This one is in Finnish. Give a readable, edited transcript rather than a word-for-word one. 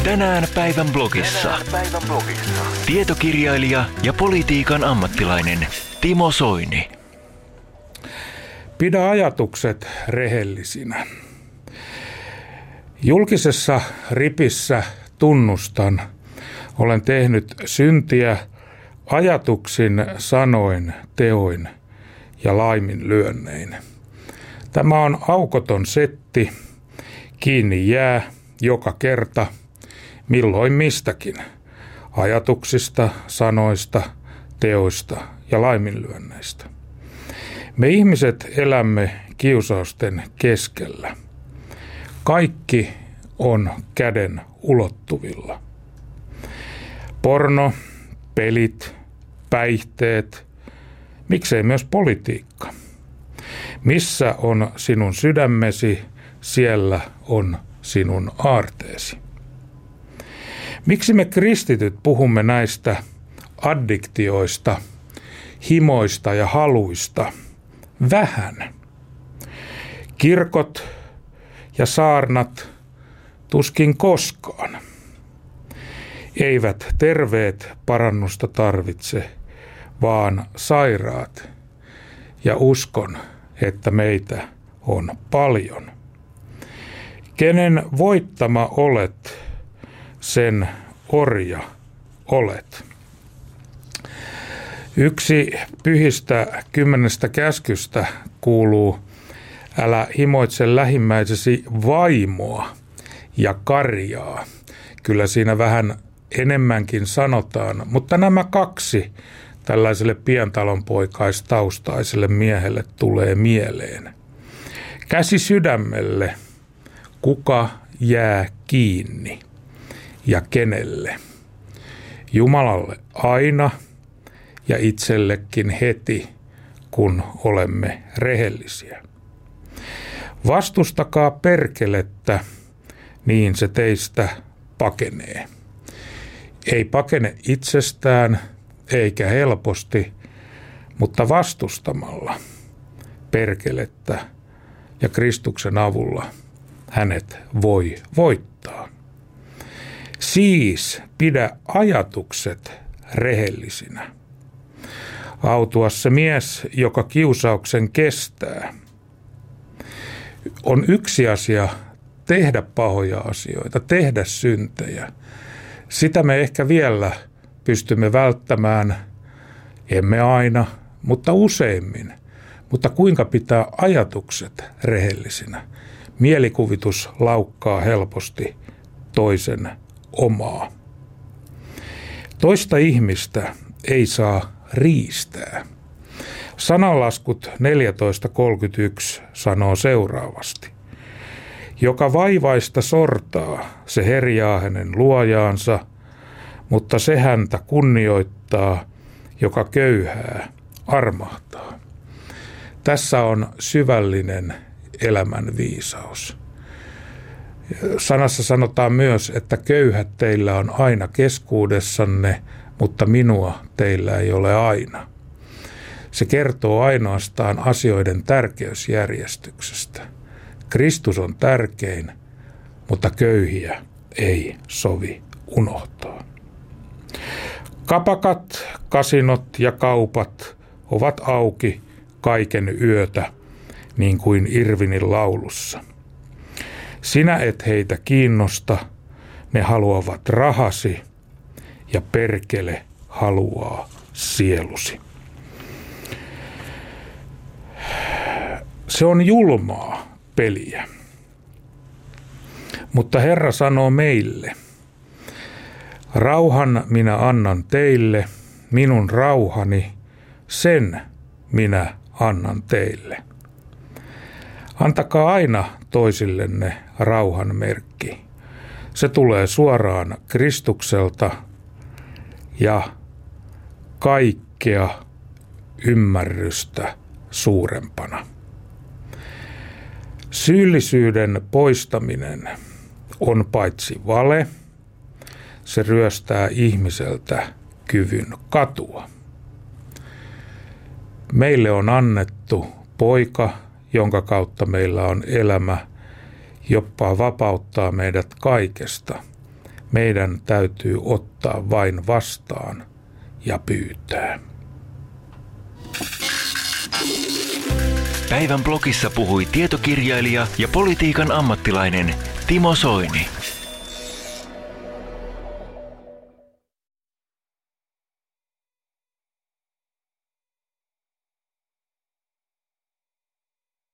Tänään päivän blogissa. Tietokirjailija ja politiikan ammattilainen Timo Soini. Pidä ajatukset rehellisinä. Julkisessa ripissä tunnustan, olen tehnyt syntiä ajatuksin, sanoin, teoin ja laiminlyönnein. Tämä on aukoton setti, kiinni jää joka kerta, milloin mistäkin, ajatuksista, sanoista, teoista ja laiminlyönneistä. Me ihmiset elämme kiusausten keskellä. Kaikki on käden ulottuvilla. Porno, pelit, päihteet, miksei myös politiikka. Missä on sinun sydämesi, siellä on sinun aarteesi. Miksi me kristityt puhumme näistä addiktioista, himoista ja haluista vähän? Kirkot ja saarnat tuskin koskaan. Eivät terveet parannusta tarvitse, vaan sairaat. Ja uskon, että meitä on paljon. Kenen voittama olet, sen orja olet. Yksi pyhistä 10 käskystä kuuluu: älä himoitse lähimmäisesi vaimoa ja karjaa. Kyllä siinä vähän enemmänkin sanotaan, mutta nämä kaksi tällaiselle pientalonpoikaistaustaiselle miehelle tulee mieleen. Käsi sydämelle, kuka jää kiinni ja kenelle? Jumalalle aina ja itsellekin heti, kun olemme rehellisiä. Vastustakaa perkelettä, niin se teistä pakenee. Ei pakene itsestään eikä helposti, mutta vastustamalla perkelettä ja Kristuksen avulla hänet voi voittaa. Siis pidä ajatukset rehellisinä. Autua se mies, joka kiusauksen kestää. On yksi asia tehdä pahoja asioita, tehdä syntejä. Sitä me ehkä vielä pystymme välttämään, emme aina, mutta useimmin. Mutta kuinka pitää ajatukset rehellisinä? Mielikuvitus laukkaa helposti toisen omaa. Toista ihmistä ei saa riistää. Sananlaskut 14.31 sanoo seuraavasti: joka vaivaista sortaa, se herjaa hänen luojaansa, mutta se häntä kunnioittaa, joka köyhää armahtaa. Tässä on syvällinen elämän viisaus. Sanassa sanotaan myös, että köyhät teillä on aina keskuudessanne, mutta minua teillä ei ole aina. Se kertoo ainoastaan asioiden tärkeysjärjestyksestä. Kristus on tärkein, mutta köyhiä ei sovi unohtaa. Kapakat, kasinot ja kaupat ovat auki kaiken yötä, niin kuin Irvinin laulussa. Sinä et heitä kiinnosta, ne haluavat rahasi ja perkele haluaa sielusi. Se on julmaa peliä. Mutta Herra sanoo meille: rauhan minä annan teille, minun rauhani, sen minä annan teille. Antakaa aina toisillenne rauhan merkki. Se tulee suoraan Kristukselta ja kaikkea ymmärrystä suurempana. Syyllisyyden poistaminen on paitsi vale, se ryöstää ihmiseltä kyvyn katua. Meille on annettu poika, jonka kautta meillä on elämä, jopa vapauttaa meidät kaikesta. Meidän täytyy ottaa vain vastaan ja pyytää. Päivän blogissa puhui tietokirjailija ja politiikan ammattilainen Timo Soini.